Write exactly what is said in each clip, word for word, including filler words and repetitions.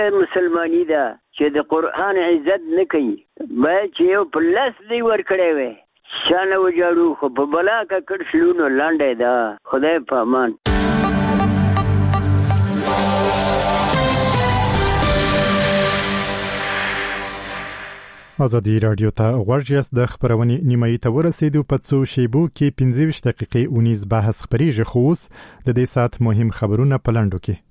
مسلمانی ده چې د قرآن عزت نه کوي باید چې یو په لاس دی ورکړی وی شانه وجاړو خو په بلا کا کړ شلونو لاندې ده خدای په امان. ازادي رادیو ته غوړجیاس د خبرونې نیمایي ته ورسېدو په څو شیبو کې پنځه ویشت دقیقې اونیز بحث خبرېږي خو اوس د دې ساعت مهم خبرونه په لنډو کې.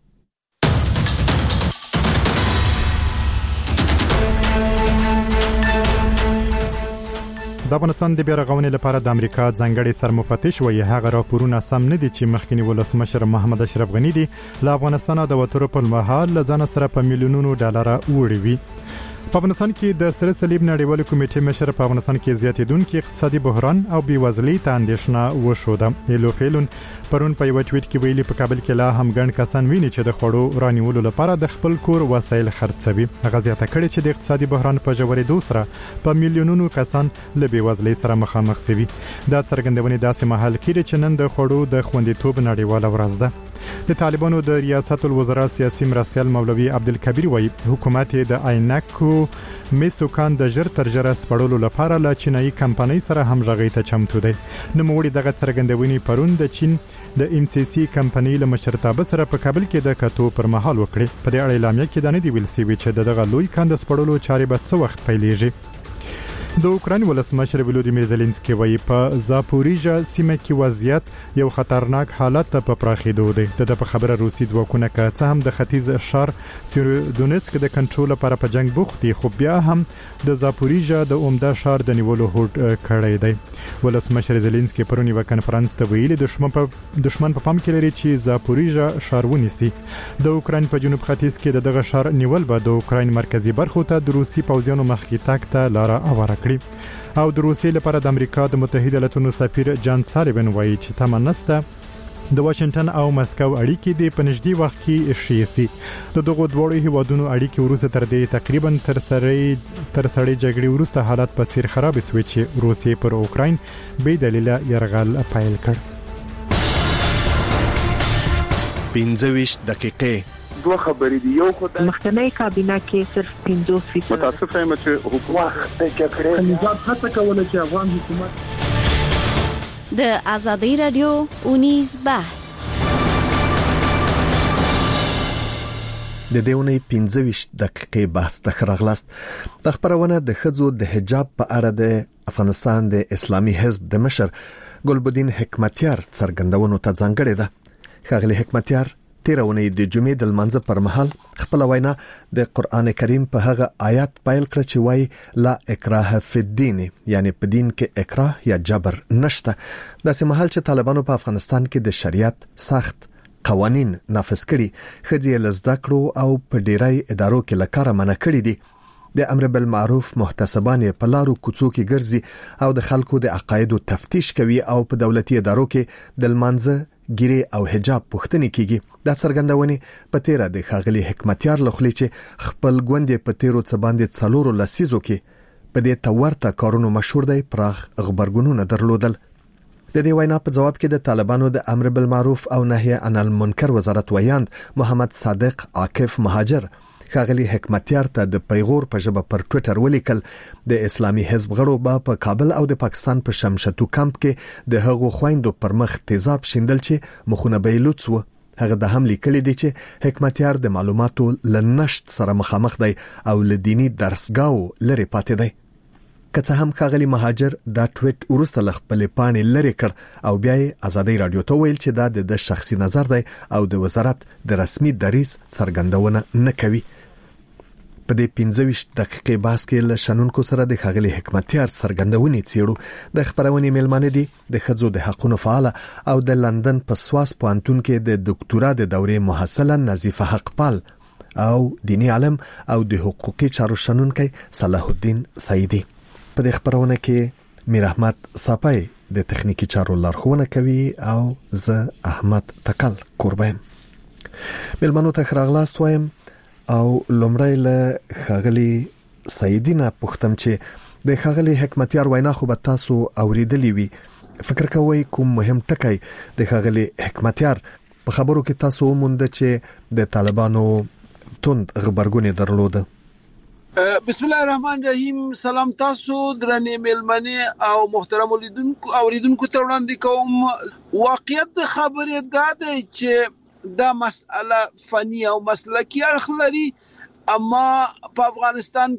د افغانستان د بیرغونې لپاره د امریکا ځانګړي سرمفتش وایي هغه راپورونه سم نه دي چې مخکنی ولسمشر محمد اشرف غنی دی له افغانستان د وټرو په مهال له ځان سره په میلیونونو ډالر وړي وي. په افغانستان کې د سره صلیب نړیوال کمیټې مشر په افغانستان کې زیاتېدونکو اقتصادي بحران او بیوزلۍ ته اندېښنه وښوده. ایلو فیلون پرون په یو ټویټ کې ویلي په کابل کې لا هم ګڼ کسان ویني چې د خوړو رانیولو لپاره د خپل کور وسایل خرڅوي. هغه زیاته کړې چې د اقتصادي بحران په ژورېدو سره په میلیونونو کسان له بیوزلۍ سره مخامخ شوي. دا څرګندونې داسې مهال کې چې نن د خوړو د خوندیتوب نړیواله ورځ ده. د طالبانو د ریاست الوزرا سیاسي مرستیال مولوي عبدالکبیر وایي حکومت د عینکو میسوکان د ژر تر ژره سپړلو لپاره له چینایي کمپنۍ سره همغږي ته چمتو دی. نوموړي دغه څرګندونې پرون د چین د ام سی سی کمپنۍ له مشرتابه سره په کابل کې د کتو پر مهال وکړي. په دې اړه اعلامیه کې دا نه دی ویل شوی چې دغه لوی کاند سپړلو چارې به څه وخت پیلېږي. د اوکراین ولسمشر ولودیمیر زيلنسکي وایي په زاپوریژا سیمه کې وضعیت یو خطرناک حالت ته په پراخېدو دی. د په خبره روسي ځواکونه که څه هم د ختیځ شهر سیرودونیتسک د کنټرول لپاره په جنگ بوخت دي خو بیا هم د زاپوریژا د عمده شهر د نیولو هوډ کړی دی. ولسمشر زيلنسکي پرون یو کنفرانس ته ویلي دښمن په دښمن په پام کې لري چې زاپوریژا شهر ونیسي. د اوکراین په جنوب ختیځ کې دغه شهر نیول به د اوکراین مرکزی برخو ته د روسي پوځیانو مخکې تګ ته لار هواره کړي. او د روسیې لپاره د امریکا د متحده ایالاتونو سفیر جان سالیوان وایي چې تمنسته د واشنگټن او مسکو اړیکې د پنځدي وخت کې شيسي. د دغه دوه هیوادونو اړیکې وروسته تر دې تقریبا تر سړې تر سړې جګړې وروسته حالت په څیر خراب شوی چې روسیې پر اوکراین بې دلیله يرغل پیل کړ. پنځه ویشت دقیقې دوه خبرې دی. یو خدای مخکنی کابینه کې صرف پنځوس فیصد متاسف یم چې حکومت کې کړی نظام هڅه کوله چې افغان حکومت د ازادي رادیو اونیز بحث د دیونی پنځه ویشت دقیقې بحث ته خراغلاست. د خبرونه د خځو د حجاب په اړه د افغانستان د اسلامي حزب د مشر ګلبدین حکمتیار څرګندونو ته ځانګړې ده. ښاغلي حکمتیار تیرونی د جمعې د لمانځه پر مهال خپل وینا د قران کریم په هغه آیات پیل کړ چې وایي لا اکراه فی الدین یعنی په دین کې اکراه یا جبر نشته. داسې مهال چې طالبانو په افغانستان کې د شریعت سخت قوانین نافذ کړي خځې لزده کړو او په ډیری ادارو کې لکاره منع کړي دي. د امر بالمعروف محتسبان په لارو کوڅو کې ګرځي او د خلکو د عقایدو تفتیش کوي او په دولتي ادارو کې د لمانځه ګیره او حجاب پوښتنه کیږي. دا څرګندونه په تیرا د ښاغلي حکمتیار لخوا چې خپل ګوندې په تیرو څه باندې څلورو لسیزو کې په دې تورته کارونو مشهور دی پراخ خبرګونونه درلودل. د دې وینا په جواب کې د طالبانو د امر بالمعروف او نهي عن المنکر وزارت ویاند محمد صادق عاکف مهاجر ښاغلي حکمتیار ته د پیغور په ژبه پر ټوئیټر ولیکل د اسلامي حزب غړو به په کابل او د پاکستان په شمشتو کمپ کې د هغو خويندو پر مخ تیزاب شیندل چې مخونه به لوڅو. هغه د هم لیکلي دي چې حکمتیار د معلوماتو لنشت سره مخامخ دی او لديني درسګاو لري پاتې دی. که څه هم ښاغلي مهاجر دا ټویټ ورسته لخپل پانی لري کړ او بیا ازادي رادیو ته ویل چې دا د شخصي نظر دی او د وزارت د رسمي دریځ څرګندونه نه کوي. په دې پنځه ویشت دقیقې بحث کې له شنونکو سره د ښاغلي حکمتیار څرګندونې څیړو. د خبرونې میلمانه دي د ښځو د حقوقو فعال او د لندن په سواس پوهنتون کې د ډاکټورا د دورې محصله نظیفه حقپال او دینی عالم او د حقوقي چارو شنونکي صلاح الدین سعیدی. په دې خبرونه کې میر احمد صاپای د تخنیکی چارو لارښوونه کوي او زه احمد تکل قربان. میلمنو ته خراغلاست وایم او لومړی له ښاغلي سعیدینا پوښتم چې د ښاغلي حکمتیار وینا خو به تاسو اوریدلی وي. فکر کوئ کوم مهم ټکی د ښاغلي حکمتیار په خبرو کې تاسو وموند چې د طالبانو توند غبرګون درلوده. بسم الله الرحمن الرحیم. سلام تاسو درنې ملمنې او محترم لیدونکو او لیدونکو ته وړاندې کوم. واقعیت خبره دا ده چې دا مسأله فنی او مسلکی اړخ لري، اما په افغانستان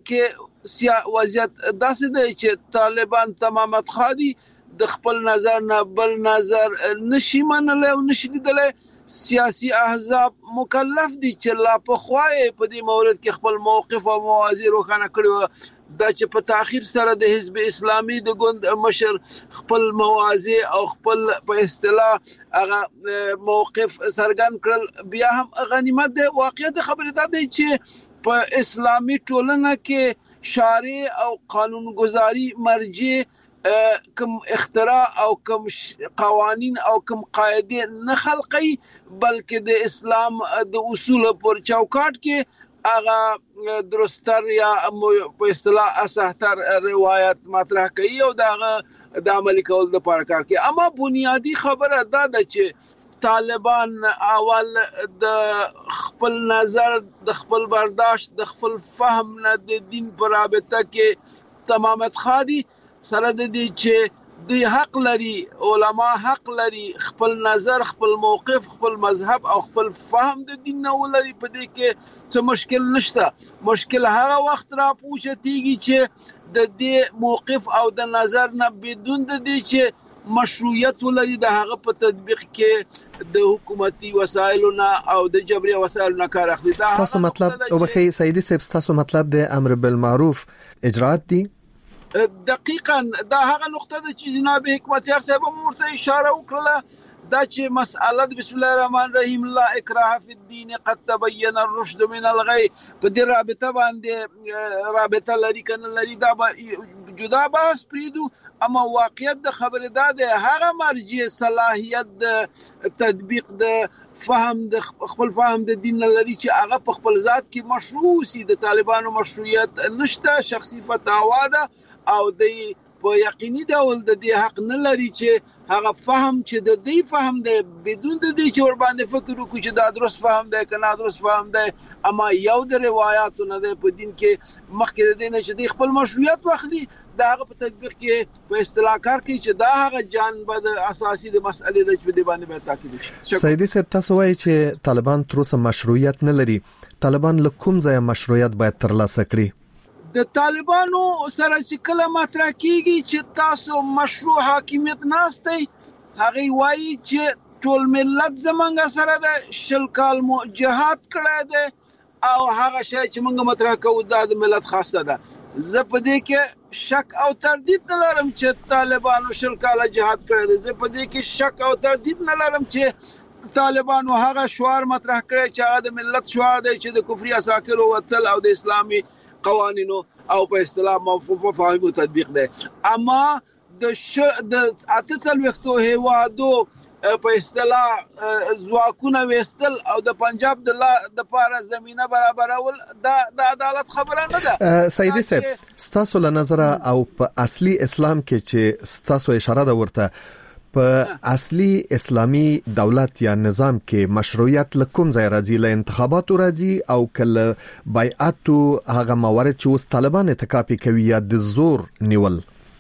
کې وضعیت داسې دی چې طالبان تمامت خادي د خپل نظر نه بل نظر نشي منلی او نشي لیدلی. سیاسي احزاب مکلف دي چې لا په خوای په دې مورد کې خپل موقف او موازی روښانه کړي، دا چې په تاخير سره د حزب اسلامي د ګوند مشر خپل موازی او خپل په اصطلاح هغه موقف سرګن کړل بیا هم غنیمت دی. واقعیت خبره ده چې په اسلامي ټولنه کې شارع او قانونګذاري مرجع کم اختراع او کم قوانین او کم قاعده نه خلقي، بلکې د اسلام د اصول پر چوکاټ کې هغه درستر یا په اصطلاح اصحتر روایت مطرح کوي او دغه د عملي کول د لپاره کار کوي. اما بنیادی خبره دا ده چې طالبان اول د خپل نظر د خپل برداشت د خپل فهم نه د دین پر رابطه کې تمامت خادي سره د دې چې دوی حق لري، علما حق لري خپل نظر خپل موقف خپل مذهب او خپل فهم د دین نه ولري. په دې کې څه مشکل نشته. مشکل هغه وخت را پوښتېږي چې د دې موقف او د نظر نه بدون د دې چې مشروعیت ولري د هغه په تطبیق کې د حکومتي وسایلو نه او د جبري وسایلو نه کار اخلي. تاسو مطلب او بخي سیدی صاحب تاسو مطلب د امر بالمعروف اجرات دي؟ دقیقاً دا هغه نقطه ده چې جناب حکمتیار صاحب ورته اشاره وکړه، دا چې مسأله بسم الله الرحمن الرحیم لا اکراه فی الدین قد تبین الرشد من الغی په دې رابطه باندې رابطه لري کنه لري دا جدا بحث پریدو. اما واقعیت د خبره ده هغه مرجع صلاحیت د تطبیق د فهم د خپل فهم د دین لري چې هغه په خپل ذات کې مشروع سي. د طالبانو مشروعیت نشته، شخصي فتاوا ده او د په یقیني ډول د دې حق نه لري چې هغه فهم چې د دې فهم دی بدون د دې چې ور باندې فکر وکړي چې دا درست فهم دی که نه درست فهم دی. اما یو د روایتو نه دی په دین کې مخکې د دې نه چې د خپل مشروعیت واخلي دا هغه په تطبیق کې په اصطلاح کار کوي چې دا هغه جانب د اساسي د مسئلې د چې د باندې به تاکید وشي. سیدی صاحب تاسو وایي چې طالبان تر اوسه مشروعیت نه لري. طالبان له کوم ځای مشروعیت باید ترلاسه کړي؟ د طالبانو سره چې کله مطرح کیږي چې تاسو مشروع حاکمیت ناستئ، هغه وایي چې ټول ملت زمونږ سره د شل کال مو جهاد کړی دی او هغه شی چې موږ مطرح کوو دا د ملت خاصه ده. زه په دې کې شک او تردید نه لرم چې طالبانو شل کال جهاد کړی دی. زه په دې کې شک او تردید نه لرم چې طالبانو هغه شعار مطرح کړی چې هغه د ملت شعار دی چې د کفري عساکرو وتل او د اسلامي قوانینو او په اصطلاح مفاهیم تطبیق ده. اما د ش... د اته څلوېښتو هیوادو په اصطلاح ځواکونه وستل او د پنجاب د د پاره زمينه برابرول دا د عدالت خبره نه ده. سیدی صاحب ستاسو له نظر او په اصلي اسلام کې چې ستاسو اشاره ده ورته په اصلي اسلامي دولت یا نظام کې مشروعیت لکم ځای راځي له انتخاباتو راځي او کله بیعتو هغه موارد چې اوس طالبان اتکاپي کوي یا د زور نیول؟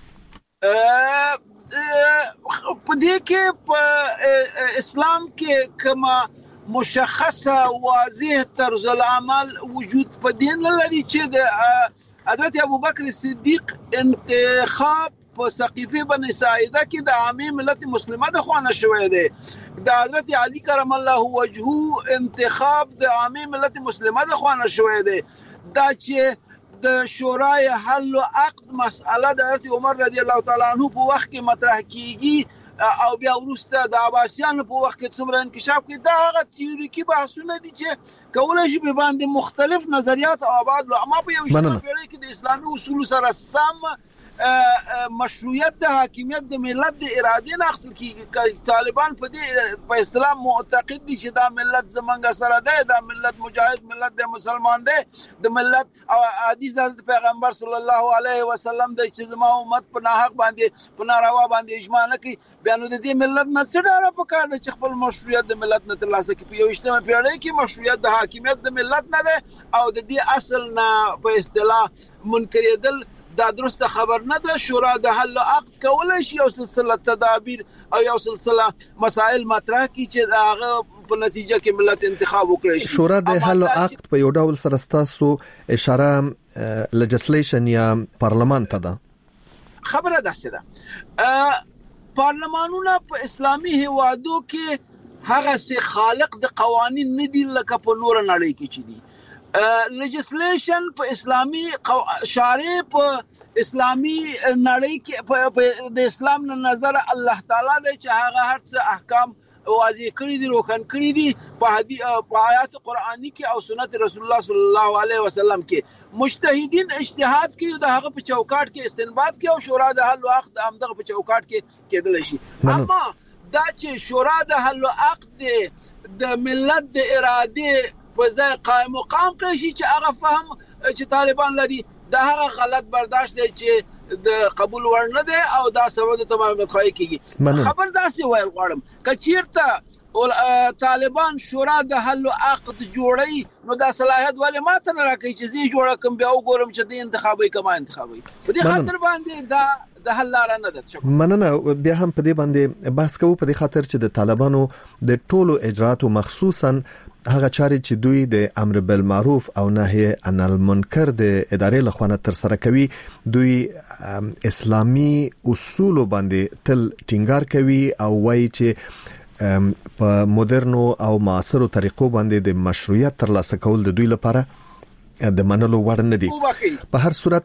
په دې کې په اسلام کې کما مشخصه واضح طرز العمل وجود په دین لري چې د حضرت ابوبکر صدیق انتخاب په سقيفه بني ساعده کې د عامه ملت مسلمه د خوانه شوې ده. د حضرت علي کرم الله وجهه انتخاب د عامه ملت مسلمه د خوانه شوې ده. دا چې د شورای حل او عقد مسأله د حضرت عمر رضی الله تعالی عنہ په وخت کې مطرح کیږي او بیا ورسته د عباسیانو په وخت کې څومره انکشاف کوي. دا هغه تیوریکي بحثونه دي چې کولای شي به باندې مختلف نظریات او ابعاد، اما په یو شی کې د اسلامي اصول سره سم مشروعیت د حاکمیت د ملت د ارادې نه اخیستل کیږي. طالبان په دې په اسلام معتقد دي چې دا ملت زمونږ سره دی، دا ملت مجاهد ملت دی، مسلمان دی، د ملت او حدیث د پیغمبر صلی الله علیه وسلم دی چې زما امت په ناحق باندې په ناروا باندې اجماع نه کوي. بیا نو د دې ملت نه څه ډاره پکار دی چې خپل مشروعیت د ملت نه ترلاسه کړي. په یویشتمه پیړۍ کې مشروعیت د حاکمیت د ملت نه دی او د دې اصل نه په اصطلاح منکرېدل دا درسته خبر نه ده. شورا د حل عقد کولای شي یو سلسله تدابیر او یو سلسله مسائل مطرح کی چې هغه په نتیجه کې ملت انتخاب وکړي شي. شورا د حل عقد په یو ډول سره ستاسو اشاره لیجسلیشن یا پارلمان ته ده. خبره ده چې پارلمانونه په اسلامي هیوادو کې هغه سي خالق د قوانین نه دي لکه په نور نړۍ کې چي دي. لیجسلیشن په اسلامي شارع په اسلامي نړۍ کې د اسلام نه نظر الله تعالی د چې هغه هر څه احکام واضح کړی دي، روښان کړی دي په آیات قرآنی کې او سنت رسول الله صلی الله علیه وسلم کې. مجتهدین اجتهاد کوي د هغه په چوکاټ کې استنباط کوي او شورا د حل عقد همدغه په چوکاټ کې کېدل شي. اما دا چې شورا د حل عقد د ملت د ارادې په ځای قائم مقام کړی شي چې هغه فهم چې طالبان لري دا هغه غلط برداشت دی چې د قبول ور نه دی او دا سبب د تمام خای کیږي. خبر داسې وای غواړم که چیرته طالبان شورا د حل عقد جوړي نو دا صلاحیت ولې ماته نه راکړي چې زی جوړه کوم بیا وګورم چې د انتخابي کما انتخابي په دې خاطر باندې دا د حل لار نه ده. مننه. بیا هم په دې باندې بحث کوو په دې خاطر چې د طالبانو د ټولو اجراتو مخصوصا هغه چاري چې دوی د امر بالمعروف او نهي عن المنکر د ادارې لخوا تر سره کوي دوی اسلامي اصول باندې تل ټینګار کوي او وایي چې په مدرنو او معاصرو طریقو باندې د مشروعیت ترلاسه کول د دوی لپاره د منلو وړ نه دي. په هر صورت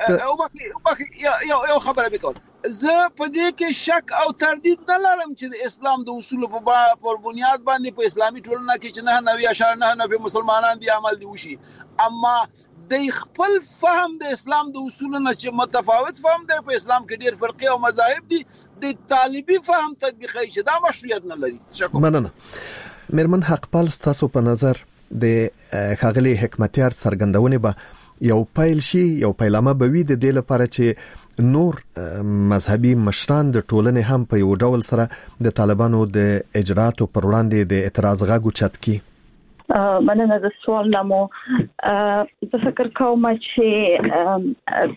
یو یو خبره وکړم، زه په دې کې شک او تردید نه لرم چې د اسلام د اصول په بنیاد باندې په اسلامي ټولنه کې چې نه نوي اشاره نه نه په مسلمانان دي عمل دی وشي. اما د خپل فهم د اسلام د اصولونو چې متفاوت فهم دی په اسلام کې ډېر فرقي او مذاهب دي د طالبي فهم تطبیقي چې دا مشروعیت نه لري. مننه. میرمن حقپال ستاسو په نظر د خاغلی حکمتیار سرګندونه به یو پایل شي یو پیلامه به وي د دې لپاره چې نور مذهبي مشران د ټولنې هم په یو ډول سره د طالبانو د اجراتو پر وړاندې د اعتراض غږ اوچت کړي. مننه د سوال نامو. زه فکر کوم چې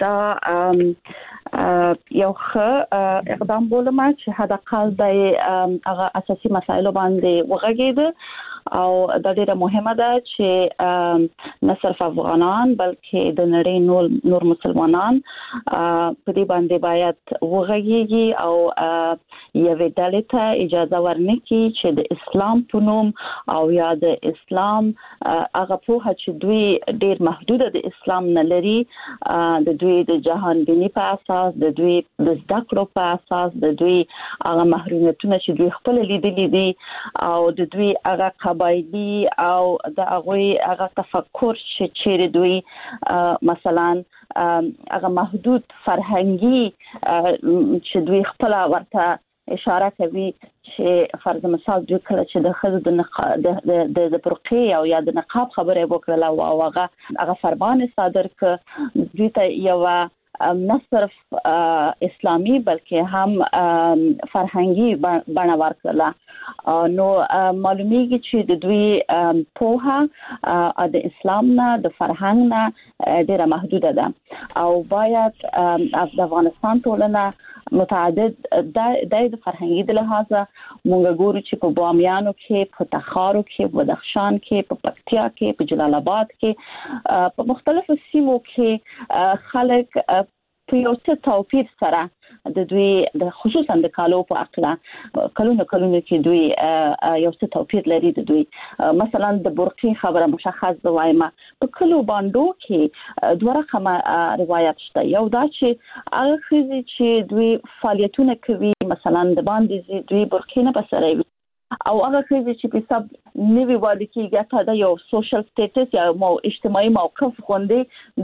دا یو ښه اقدام بولم چې حداقل د هغه اساسي مسایلو باندې وغږیږي او دا ډیره مهمه ده چې نه صرف افغانان بلکې د نړۍ نور نور مسلمانان په دې باندې باید وغږیږي او یوې ډلې ته اجازه ورنکړي چې د اسلام په نوم او یا د اسلام هغه پوهه چې دوی ډیر محدوده د اسلام نه لري د دوی د جهان بینی په اساس د دوی د زده کړو په اساس د دوی هغه محرومیتونه چې دوی خپل لیدلي دي او د دوی هغه قبایلی او د هغه هغه تفکر چې چیرې دوی مثلا هغه محدود فرهنګي چې دوی خپل ورته اشاره کوي چې فرض مثال دوی کله چې د خزو د نقاب د د برقي او یا د نقاب خبره وکړه او هغه هغه فرمان صادر ک دوی ته یو نه صرف اسلامی بلکې هم فرهنګي بڼه ورکړه نو معلومیږي چې د دوی پوهه د اسلام نه د فرهنګ نه ډیره محدوده ده او باید د افغانستان ټولنه متعدد د د فرهنګي د لحاظه مونږ ګورو چې په بامیانو کې په تخارو کې په بدخشان کې په پکتیا کې په جلال آباد کې په مختلفو سیمو کې خلک په یو څه توپیر سره د دوی د خصوصا د کالو په اقلا کلونه کلونه کې دوی یو څه توپیر لري د دوی مثلا د برقي خبره مشخص د وایما په کلو باندې کې دوه رقمه روایت شته یو دا چې هغه خزي چې دوی فعالیتونه کوي مثلا د باندې دوی برقي نه بسره او هغه خزي چې په سب نوی وادي کېږي ته د یو سوشل سټیټس یا مو اجتماعي موقف غونډې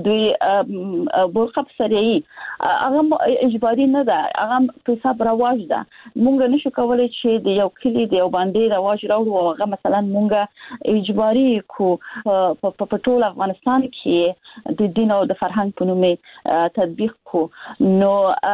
دوی برخه سریي هغه اجباري نه ده هغه په حساب رواج ده مونږ نشو کولای چې د یو کلی د یو باندې رواج راوړو هغه مثلا مونږ اجباري کو په ټول افغانستان کې د دین او د فرهنګ په نوم تطبیق کو نو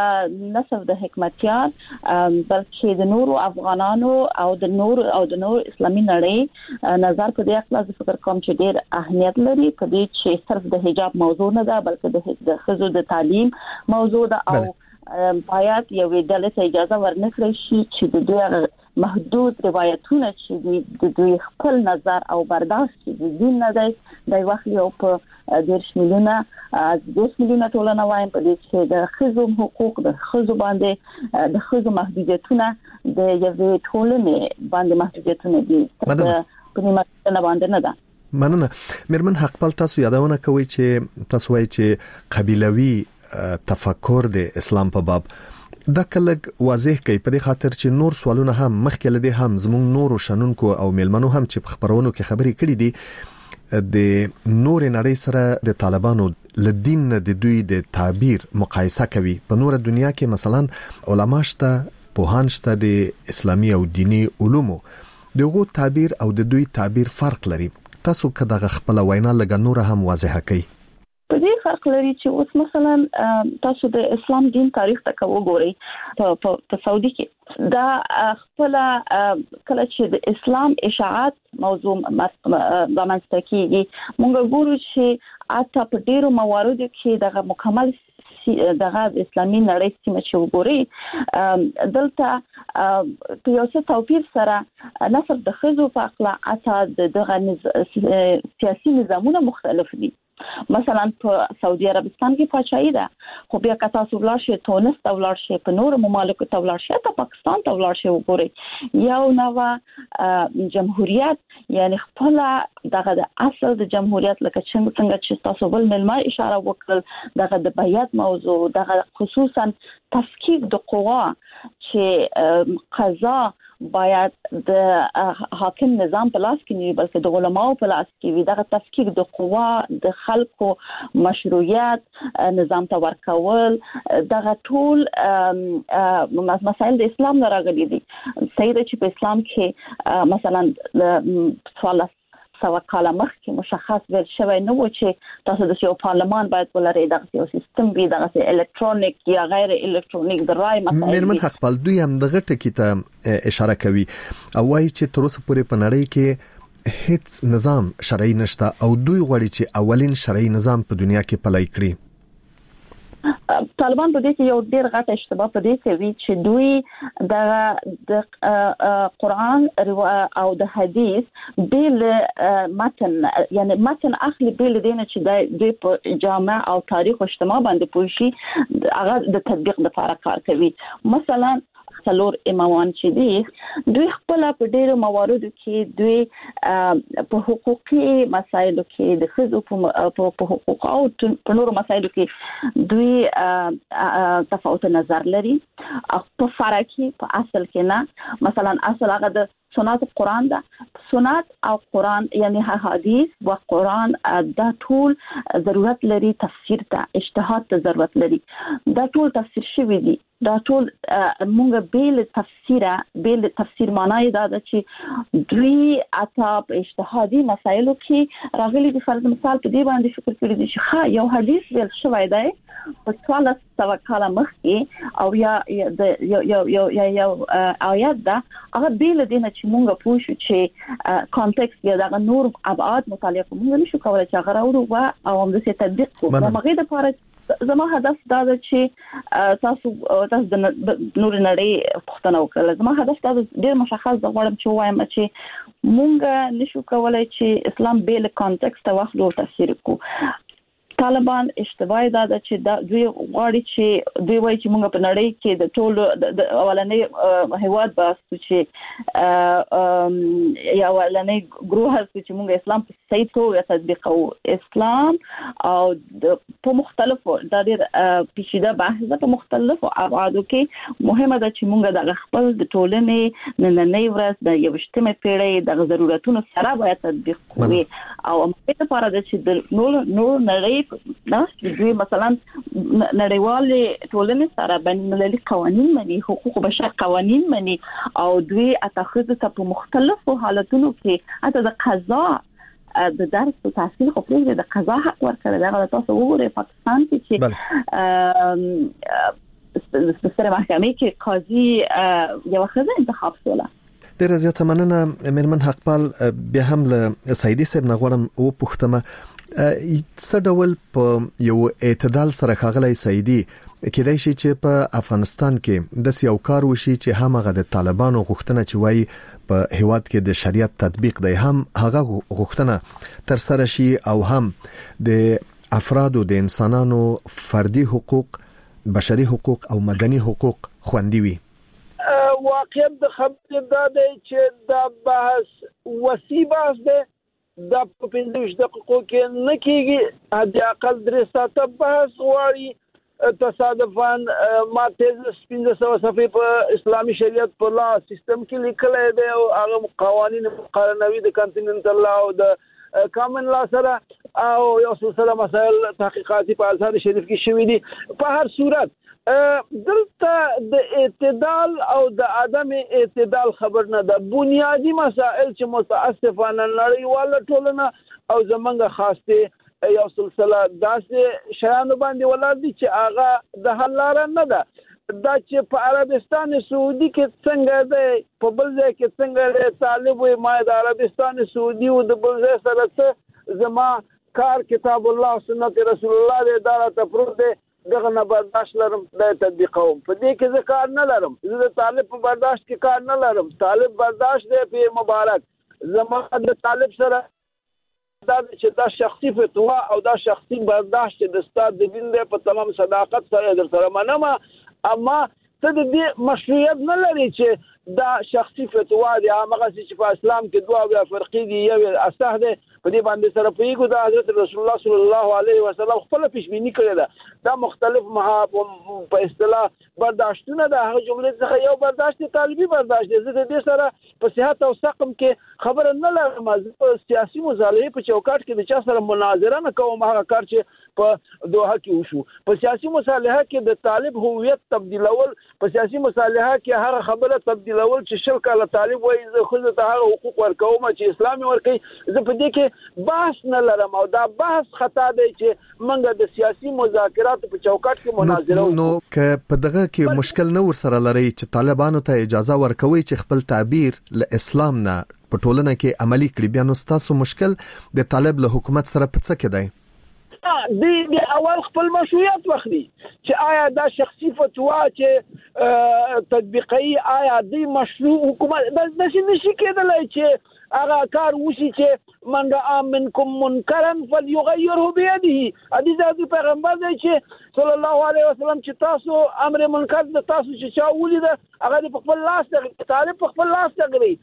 نصف د حکمتیار بلکې د نورو افغانانو او د نور او د نور اسلامي نړۍ نظر په دې خلاص فکر کوم چې ډېر اهمیت لري په دې چې صرف د حجاب موضوع نه ده بلکې د خزو د تعلیم موضوع ده او باید یو ډله ته اجازه ورنکړي شي چې د دوی محدود روایتونه چې د دوی خپل نظر او برداشت چې دین نه دی د وخت یو په دیرش میلیونه دیرش میلیونه ټولنه وایم په دې چې د خزو حقوق د خزو باندې د خزو محدودیتونه د یوې ټولنې باندې محدودیتونه دي په نیمه باندې نه ده. مننه. میرمن حقپال تاسو یادونه کوي چې تاسو وایي چې قبیلوي تفکر د اسلام په باب دا کله واضح کوي په دې خاطر چې نور سوالونه هم مخکې لدی هم زموږ نور شنونکو او میلمنو هم چې په خبرونو کې خبرې کړې دي د نور نړۍ سره د طالبانو لدین د دوی د تعبیر مقایسه کوي په نور دنیا کې مثلا علما شته پوهان شته د اسلامي او دینی علومو دغه تعبیر او د دوی تعبیر فرق لري تاسو کله خپل وینا لګ نور هم واضح کوي په دې فرق لري چې اوس مثلا تاسو د اسلام دین تاریخ ته وګورئ په سعودي کې دا خپل کله چې د اسلام اشاعت موضوع رامنځته کیږي مونږ ګورو چې اته په ډیرو مواردو کې دغه مکمل دغه اسلامي نړۍ چې مچ وګوري دلته په یو څه توپیر سره نصر د خزو په اقلا اته دغه سیاسي نظامونه مختلف دي مثلا په سعودي عربستان کې پاچاهي ده خو بیا که تاسو ولاړ شئ تونس ته ولاړ شئ په نورو ممالکو ته ولاړ شئ ته پاکستان ته ولاړ شئ وګورئ یو نوه جمهوریت یعنی خپل دغه د اصل د جمهوریت لکه څنګه چې تاسو بل ملما اشاره وکړل دغه د بیات موضوع دغه خصوصا تفکیک د قوا چې قضا باید د حاکم نظام په لاس کې نه بلکې د علماو په لاس کې وي دغه تفکیک د قوا د خلکو مشروعیت نظام ته ورکول دغه ټول مسائل د اسلام نه راغلي دي صحیح ده چې په اسلام کې مثلا سوال سوا کاله مخکې مشخص ویل شوی نه و چې تاسو د یو پارلمان باید ولرئ دغه یو سیستم وي دغه الکترونیک یا غیر الکترونیک د رای مسایل میرمن حقپال دوی هم دغه ټکی ته اشاره کوي او وايي چې تر اوسه پورې په نړۍ کې هیڅ نظام شرعي نشته او دوی غواړي چې اولین شرعي نظام په دنیا کې پلی کړي طالبان په دې کې یو ډېر غټ اشتباه په دې کوي چې دوی د قرآن او د حدیث بیل متن یعنی متن اخلي بیل دینه چې دوی په جامع او تاریخ او اجتماع باندې پوه شي هغه د تطبیق لپاره کار کوي مثلا څلور امامان چې دي دوی خپل په ډېرو مواردو کې دوی په حقوقي مسایلو کې د خزو په حقوق او په نورو مسایلو کې دوی تفاوت نظر لري په فرق کې په اصل کې نه مثلا اصل هغه د سنت قرآن ده سنت او قرآن یعنی حدیث و قرآن دا ټول ضرورت لري تفسیر ته اجتهاد ته ضرورت لري دا ټول تفسیر شوی دي دا ټول موږ بیل تفسیره بیل تفسیر معنی دا ده چې دوی اتاب اجتهادي مسایلو کې راغلي دي فرض مثال په دې باندې فکر کړی دي چې ښه یو حدیث ویل شوی دی په څوارلس سوه کاله مخکې او یا د یو یو یو یو آیات ده هغه بیل دي نه چې موږ پوه شو چې کانټکست یا دغه نور ابعاد مطالعه کوو موږ نشو کولای چې هغه راوړو او هم د تطبیق کوو هغه د لپاره زما هدف دا ده چې تاسو تاسو د نور نړۍ پښتنه وکړه زما هدف دا ډیر مشخص د غواړم چې وایم چې مونږ نشو کولای چې اسلام بیل کانټکست واخلو او تفسیر کوو طالبان اشتباه دا ده چې دا دوی غواړي چې دوی وایي چې موږ په نړۍ کې د ټولو د اولنې هیواد باسو چې یا اولنې ګروه هستو چې موږ اسلام په صحیح توګه تطبیق کوو اسلام او د په مختلفو د ډېر پیچیده بحث ده په مختلفو ابعادو کې مهمه ده چې موږ د خپل د ټولنې نننۍ ورځ د یوشتمه پیړۍ د ضرورتونو سره باید تطبیق کوي او په لپاره د چې د نور نور نړۍ نه دوی مثلا نړیوال ټولنې سره بین المللي قوانين مني حقوق بشر قوانين مني او دوی اتخذ ته په مختلفو حالتونو کې اته د قضا د درس او تحصیل خو پرې د قضا حق ورکړل دا تاسو وګورئ پاکستان کې چې د سره محکمې کې قاضي یو خزه انتخاب شوله. ډیره زیاته مننه میرمن حقپال. بیا هم له سیدی صاحب نغورم او پښتمه څه ډول په یو اعتدال سره خغلی سیدی کېدای شي چې په افغانستان کې د سیاو کار وشي چې همغه د طالبانو غوښتنه چې وایي په هیواد کې د شریعت تطبیق دی هم هغه غوښتنه تر سره شي او هم د افرادو د انسانانو فردي حقوق بشري حقوق او مدني حقوق خوندي وي. واقعیت د خبرې دا دی چې دا بحث وسیع بحث دی دا په پنځه دقیقو کې نه کېږي د اقل درې ساعته بحث غواړي. تصادفاً ما تیز پنځه سوه صفحې په اسلامي شریعت په لا سیستم کې لیکلای دی او هغه قوانین مقارنوي د کانټیننټل لا او د کامن لا سره او یو سلسله مسائل تحقیقاتي په ازهر شریف کې شوي دي. په هر صورت دلته د اعتدال او د عدم اعتدال خبر نه ده. بنیادی مسائل چې متاسفانه نړیواله ټولنه او زمونږ خاص دي یو سلسله داسې شیانو باندې ولر دي چې هغه د حل لاره نه ده. دا چې په عربستان سعودي کې څنګه دی په بل ځای کې څنګه دی طالب وي ما د عربستان سعودي او د بل ځای سره څه زما کار کتاب الله سنت رسول الله دې دا ته پروت دی دغه نه برداشت لرم د تطبیقوم په دې کې زه کار نه لرم. زه د طالب په برداشت کې کار نه لرم. طالب برداشت دی په مبارک زما د طالب سره دا چې دا شخصي فتوا او دا شخصي برداشت د استاد د دین په تمام صداقت سره در سره منم اما څه د دې مشروعیت نه لري چې دا شخصي فتوا دی هغه چې په اسلام کې دوه بیا فرقې دي یو اصح دی په دې باندې سره پیګو د حضرت رسول الله صلی الله علیه وسلم خپل پیشبینی کړی ده. دا مختلف مها په اصطلاح برداشتونه ده هغه جملې څخه یو برداشت طالبي برداشت دی. زه د دې سره په صحت او سقم کې خبر نه لرم. په سیاسي مصالحې په چوکاټ کې د چا سره مناظره نه کوم هغه کار چې په دوحه کې وشو. په سیاسي مصالحه کې د طالب هویت تبدیلول په سیاسي مصالحه کې هغه خبره تبدیلول چې شل کاله طالب وایي زه خو ته هغه حقوق ورکوم چې اسلامي ورکي زه په دې کې بحث نه لرم او دا بحث خطا دی چې منګه د سیاسي مذاکرات په چوکاټ کې مناظره نو که په دغه کې مشکل نه ور سره لري چې طالبانو ته اجازه ورکوي چې خپل تعبیر له اسلام نه په ټولنه کې عملی کړي بیا نو تاسو مشکل د طالب له حکومت سره په څه کې دی؟ دی د اول خپل مشروعیت واخلي چې آیا دا شخصي فتوا چې تطبیقي آیا د مشروع حکومت د نشي نشي کېدلای چې هغه کار وشي چې من رأى منكم منکرا فليغيره بيده. حدیث د پیغمبر دی چې صلی الله علیه وسلم چې تاسو امر منکر د تاسو چې چا ولید هغه په خپل لاس ته طالب په خپل لاس ته کوي.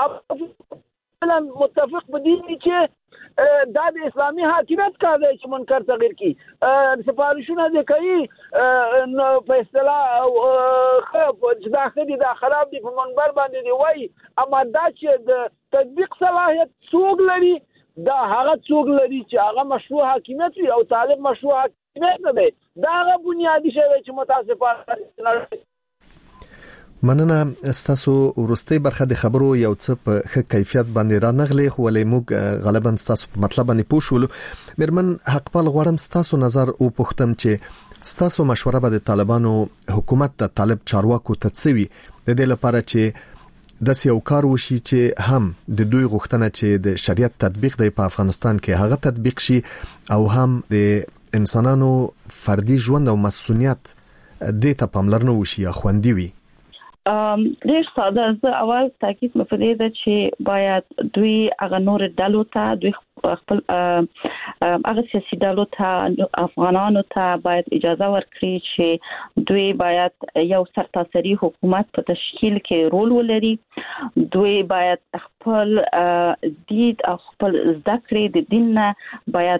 متفق بدی چې دا د اسلامي حاکمیت کار دی چې منکر تغییر کی سفارشونه دي کوي نو په اصطلاح خو دا خدي دا خراب دي په منبر باندې دی وای اما دا چې د تطبیق صلاحیت څوک لري دا هغه څوک لري چې هغه مشروع حاکمیت وي او طالب مشروع حاکمیت نه دی. دا هغه بنیادی شی چې متاسفانه مننه. تاسو ورسته برخه د خبرو یو څه په ښه کیفیت باندې را نغلي خو ولې موږ غالبا تاسو په مطلب باندې پوښولو. میرمن حقپال غواړم تاسو نظر او پوښتم چې تاسو مشوره به د طالبانو حکومت ته طالب چارواکو ته څوي د دې لپاره چې د سیاو کار وشي چې هم د دوی غوښتنه چې د شریعت تطبیق دی په افغانستان کې هغه تطبیق شي او هم د انسانانو فردي ژوند او مسؤلیت د ته پاملرنه وشي یا خوندي وي. ام ډیر ساده زه اول تاکید مفرده ده چې باید دوی هغه نور ډلو ته دوی خپل هغه سیاسي ډلو ته افغانانو ته باید اجازه ورکړي چې دوی باید یو سرتاسري حکومت په تشکیل کې رول ولري. دوی باید خپل دید او خپل ذکر د دین نه باید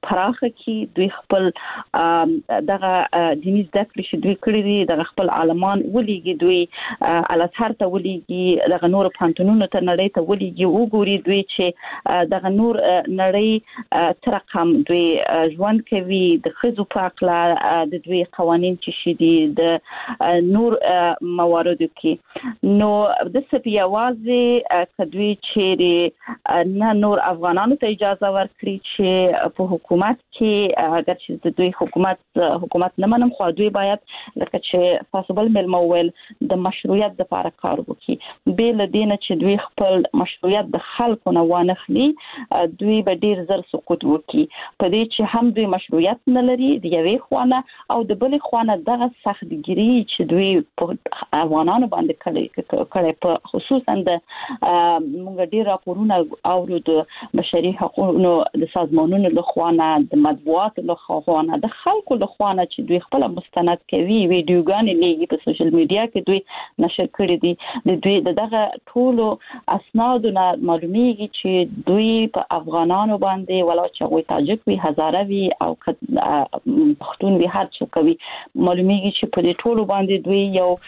پراخه کی دوی خپل دغه دیني ذکر چې دوی کړی دي دغه خپل عالمان ولېږي دوی الازهر ته ولېږي دغه نور پانتونونو ته نړۍ ته ولېږي وګوري دوی چې دغه نور نړۍ تر کوم دوی ژوند کوي د خزو په اړه د دوی قوانين چې شي دي د نور مواردو کې نو د سپیاوازي کدوی چې نه نور افغانانو ته اجازه ورکړي چې په حکومت کې اگر چې د دوی حکومت حکومت نه منم خو دوی باید لکه چې پاسبل ملمول د مشروعیت لپاره کار وکړي به لدینه چې دوی خپل مشروعیت د خلکو نه وانخلي دوی به ډیر زر سقوط وکړي په دې چې هم دوی مشروعیت نه لري د یوې خوانه او د بلې خوانه دغه سختګيري چې دوی په افغانانو باندې کړي کړي په خصوصا د موږ ډیر راپورونه اورو د بشري حقوقو د سازمانونو له خوانه د مطبوعات له خوانه د خلکو له خوانه چې دوی خپل مستند کوي ویډیوګانې لګي په سوشل میډیا کې دوی نشر کړي دي د دوی دغه ټولو اسنادونه معلومیږي چې دوی په افغانانو باندې ولا چې وي تاجک وي هزاره وي او پښتون وي هر څه کوي معلومیږي چې په دې ټولو باندې دوی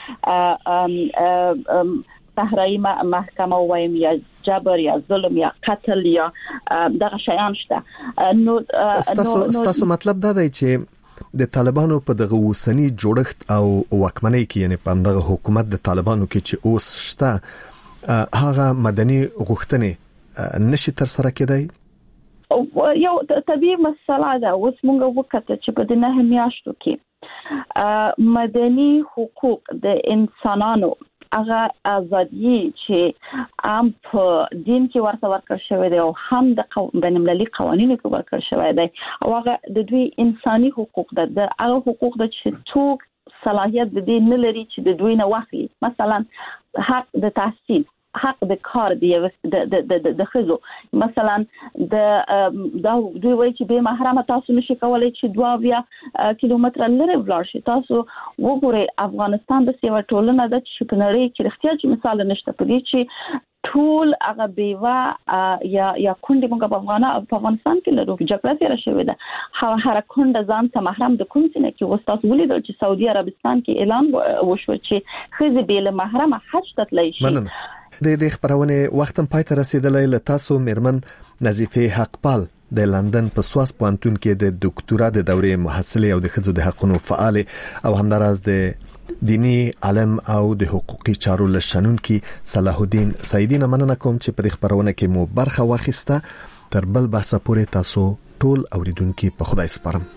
یو صحرایی محکمه وایم یا جبر یا ظلم یا قتل یا دغه شیان شته نو تاسو مطلب دا دی چې د طالبانو په دغه وسنی جوړښت او وکمنۍ کې یعنی په دغه حکومت د طالبانو کې چې اوس شته هغه مدني غوښتنې نشي تر سره کېدای یو طبيعي مسله ده اوس موږ وکړه چې په دغه میاشتو کې مدني حقوق د انسانانو هغه ازادي چې عام په دین کې ورته ورکړل شوی دی او هم د بین المللي قوانینو کې ورکړل شوی دی او هغه د دوی انساني حقوق ده د هغه حقوق د چې څوک صلاحیت د دې نه لري چې د دوی نه واخلي مثلا حق د تحصیل حق د کار دی د د د د خزو مثلا د دوی وایي چې به محرم تاسو نشي کولای چې دوه بیا کیلومتر لري ولاړ شي تاسو وګورئ افغانستان د سیوا ټولنه د شپنړې کې اختیار چې مثال نشته پدې چې ټول هغه بیوا یا یا کونډه موږ په افغان په افغانستان کې لرو جګړه تیر شوې ده هر کونډه ځان ته محرم د کوم څه نه کې وستاس ولیدل چې سعودي عربستان کې اعلان وشو چې خزه بیل محرم حج ته تللی شي د دې خبرونه وختم پای ته رسیدلې ل تاسو میرمن نظیفه حقپال د لندن په سواس پوهنتون کې د ډاکټورا د دورې محصله او د خځو د حقوقو فعال او همداراز د دینی عالم او د حقوقي چارو لشنون کې صلاح الدین سعیدی نه مننه کوم چې په خبرونه کې مو برخه واخیسته تر بل بحث پورې تاسو ټول اوریدونکو په خدای سپارم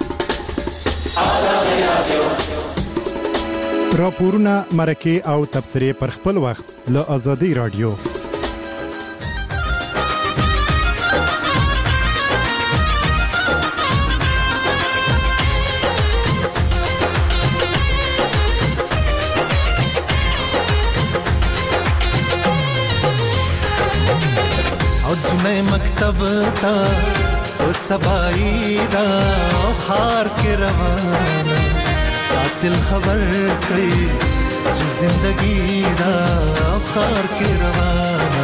راپورونه مرکه او تبصره پر خپل وخت له ازادي رادیو او جنې مکتب تا او سبای دا خار کې روانه قاتل خبر کړي چې زندگی دا خار کې روانه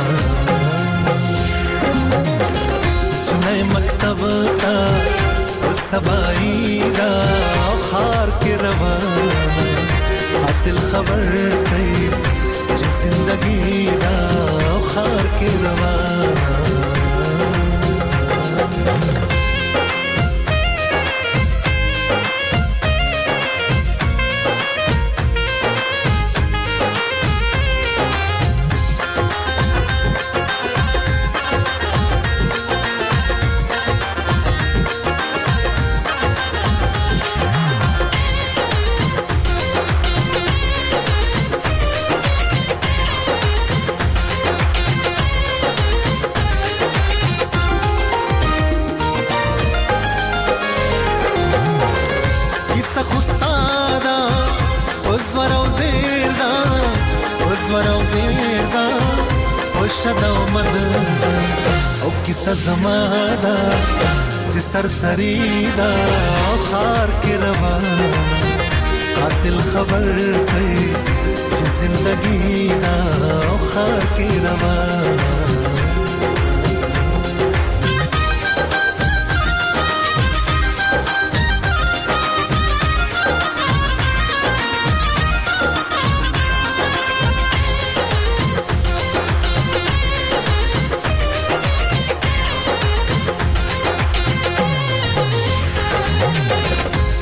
جنې مکتب تا او سبای دا خار کې روانه قاتل خبر کړي چې زندگی دا خار کې روانه او کیسه زماده چې سرسری دا خار کې روان قاتل خبر کوي چې زندگی دا خار کې روان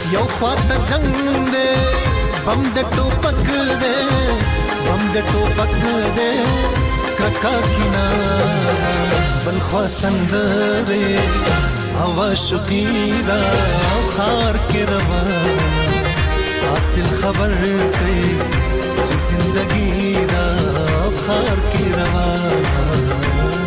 یو خواته جنگ دے بم د ټوپک دے بم د ټوپک دے کرکا کینا بل خوا سندره هوا شقیدا خار کې روان قاتل خبر کوي چې زندگی دا خار کې روان